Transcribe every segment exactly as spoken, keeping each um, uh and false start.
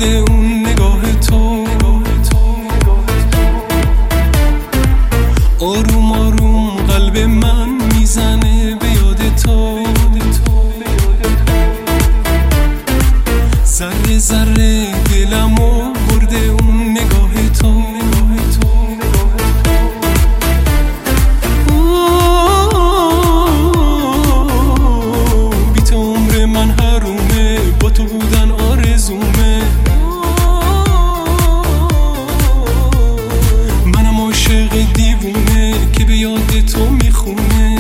برده اون نگاه تو. آروم آروم قلب من میزنه به یاد تو. ذره ذره دلمو برده اون نگاه تو. بی تو عمر من حرومه، با تو بودن آرزومه. منم عاشق دیوونه که به یاد تو میخونه.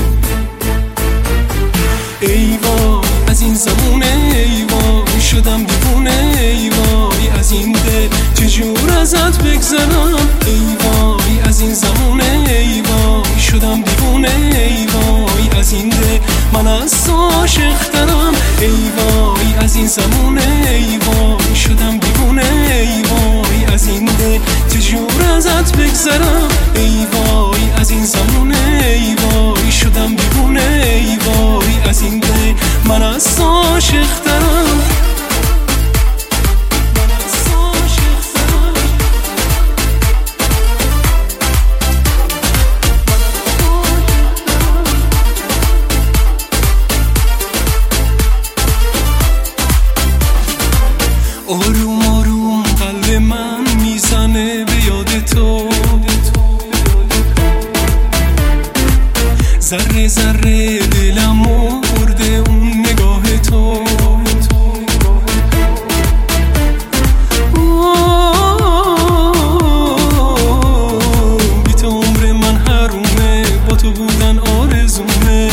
ای وای از این زمونه، ای وای شدم دیوونه. ای وای از این دل چجور ازت بگذرم. ای وای از این زمونه، ای وای شدم دیوونه. ای وای از این دل من از تو عاشق‌ترم. ای وای از این زمونه، ای وای شدم دیوونه. ای وای از این دل چجور ازت بگذرم. ای وای از این زمونه، ای وای شدم دیوونه. ای وای از این دل من از تو عاشق‌ترم. آروم آروم قلب من میزنه به یاد تو. ذره ذره دلمو برده اون نگاه تو. بی تو عمر من حرومه، با تو بودن آرزومه.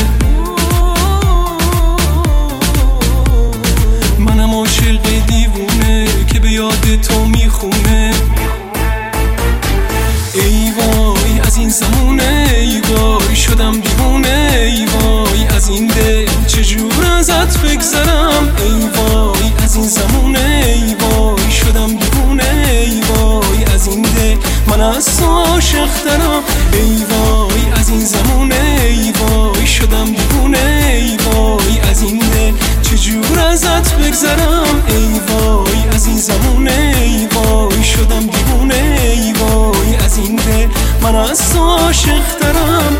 منم عاشق دیوونه که به یاد تو میخونه. ای وای از این زمونه، ای وای شدم دیوونه. ای وای از این دل چجور ازت بگذرم. ای وای از این زمونه، ای وای شدم دیوونه. ای وای از این دل من از تو عاشق‌ترم. ای وای از این زمونه، ای وای شدم دیوونه. ای وای از این دل چجور ازت بگذرم. ای وای از این زمونه، ای وای شدم دیوونه. ای وای از این دل من از تو عاشق‌ترم.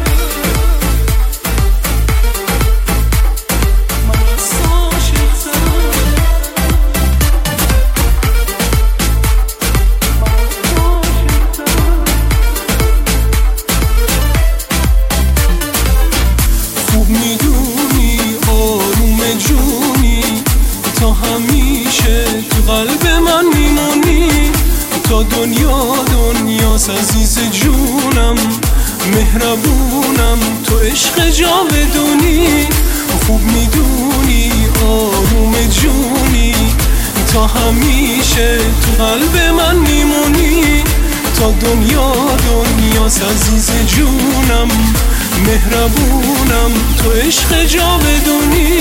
خوب میدونی آروم جونی، تا همیشه تو قلب من میمونی. تا دنیا دنیاست عزیز جونم، مهربونم تو عشق جاودونی. خوب میدونی آروم جونی، تا همیشه تو قلب من میمونی. تا دنیا دنیاست عزیز جونم، مهربونم تو عشق جاودونی.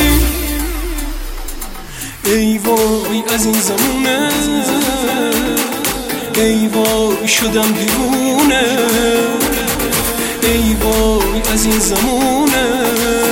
ای وای از این زمونه، ای وای شدم دیوونه. ای وای از این زمونه.